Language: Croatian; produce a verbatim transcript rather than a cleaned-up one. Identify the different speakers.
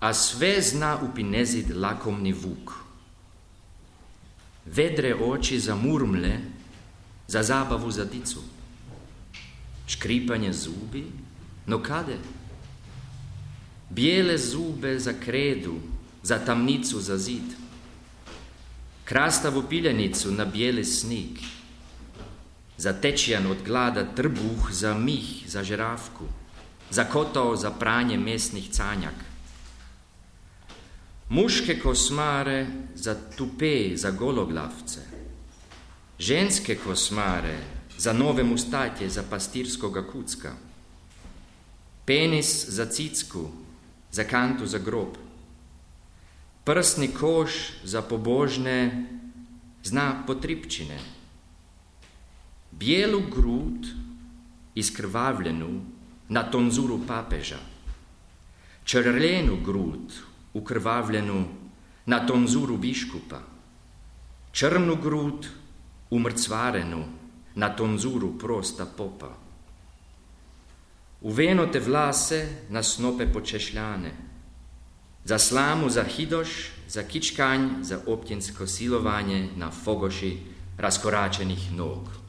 Speaker 1: a sve zna upinezit lakomni vuk. Vedre oči za murmle, za zabavu za dicu. Škripanje zubi, no kade? Bijele zube za kredu, za tamnicu za zid. Krastavu piljenicu na bijeli snik. Za tečjan od glada trbuh, za mih, za žeravku. Za kotao, za pranje mesnih canjak. Muške kosmare za tupe, za gologlavce. Ženske kosmare za nove mustatje, za pastirskoga kucka. Penis za cicku, za kantu za grob. Prsni koš za pobožne, zna potripčine. Bijelu grud, iskrvavljenu, na tonzuru papeža. Črljenu grud, ukrvavljenu, na tonzuru biškupa. Črnu grud, umrcvarenu, na tonzuru prosta popa. Uvenote vlase na snope počešljane. Za slamu, za hidoš, za kičkanj, za optjensko silovanje na fogoši raskoračenih nog.